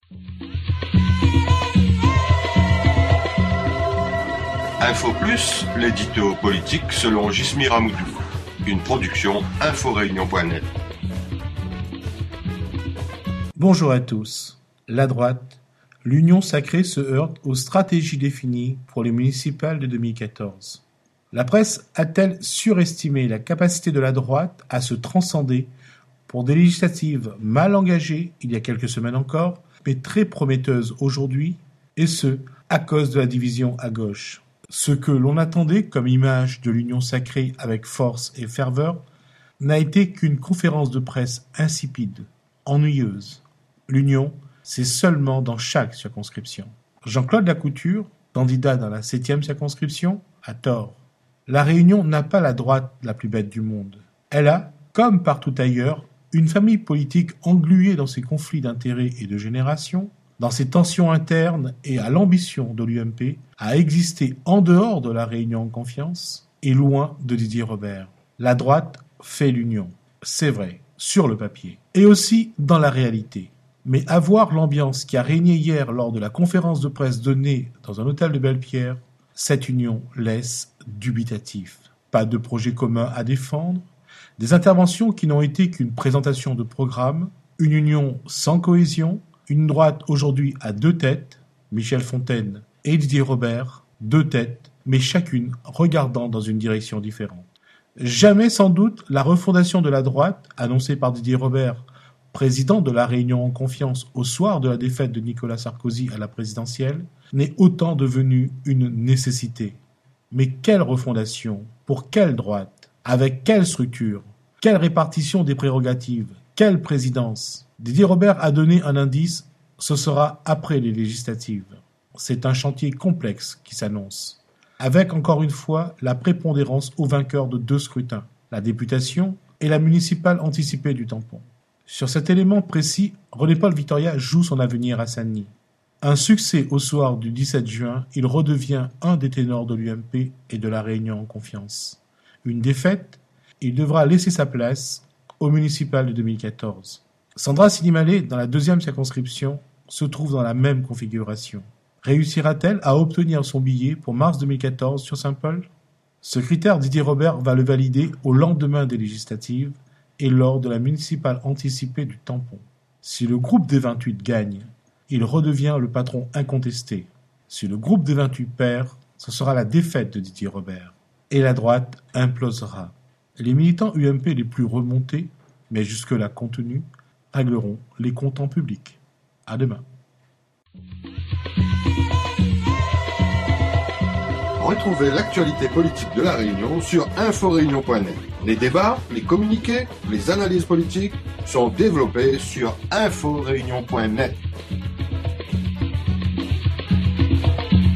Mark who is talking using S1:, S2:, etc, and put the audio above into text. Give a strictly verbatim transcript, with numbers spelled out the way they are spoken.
S1: Info Plus, l'édito politique selon Jismir Amoudou. Une production Info-Réunion point net.
S2: Bonjour à tous. La droite, l'union sacrée se heurte aux stratégies définies pour les municipales de deux mille quatorze. La presse a-t-elle surestimé la capacité de la droite à se transcender pour des législatives mal engagées il y a quelques semaines encore, mais très prometteuses aujourd'hui, et ce, à cause de la division à gauche. Ce que l'on attendait comme image de l'union sacrée avec force et ferveur n'a été qu'une conférence de presse insipide, ennuyeuse. L'union, c'est seulement dans chaque circonscription. Jean-Claude Lacouture, candidat dans la septième circonscription, a tort. La Réunion n'a pas la droite la plus bête du monde. Elle a, comme partout ailleurs, une famille politique engluée dans ses conflits d'intérêts et de génération, dans ses tensions internes et à l'ambition de l'U M P à exister en dehors de la Réunion en confiance et loin de Didier Robert. La droite fait l'union, c'est vrai, sur le papier, et aussi dans la réalité. Mais avoir l'ambiance qui a régné hier lors de la conférence de presse donnée dans un hôtel de Belle-Pierre, cette union laisse dubitatif. Pas de projet commun à défendre, des interventions qui n'ont été qu'une présentation de programme, une union sans cohésion, une droite aujourd'hui à deux têtes, Michel Fontaine et Didier Robert, deux têtes, mais chacune regardant dans une direction différente. Jamais sans doute la refondation de la droite, annoncée par Didier Robert, président de la Réunion en confiance au soir de la défaite de Nicolas Sarkozy à la présidentielle, n'est autant devenue une nécessité. Mais quelle refondation? Pour quelle droite? Avec quelle structure? Quelle répartition des prérogatives? Quelle présidence? Didier Robert a donné un indice, ce sera après les législatives. C'est un chantier complexe qui s'annonce, avec encore une fois la prépondérance aux vainqueurs de deux scrutins, la députation et la municipale anticipée du tampon. Sur cet élément précis, René-Paul Victoria joue son avenir à Saint-Denis. Un succès au soir du dix-sept juin, il redevient un des ténors de l'U M P et de la Réunion en confiance. Une défaite, il devra laisser sa place au municipal de deux mille quatorze. Sandra Sinimalé, dans la deuxième circonscription, se trouve dans la même configuration. Réussira-t-elle à obtenir son billet pour mars deux mille quatorze sur Saint-Paul? Ce critère, Didier Robert va le valider au lendemain des législatives et lors de la municipale anticipée du tampon. Si le groupe des vingt-huit gagne, il redevient le patron incontesté. Si le groupe des vingt-huit perd, ce sera la défaite de Didier Robert. Et la droite implosera. Les militants U M P les plus remontés, mais jusque-là contenus, régleront les comptes en public. À demain.
S1: Retrouvez l'actualité politique de la Réunion sur Info-Réunion point net. Les débats, les communiqués, les analyses politiques sont développés sur Info-Réunion point net.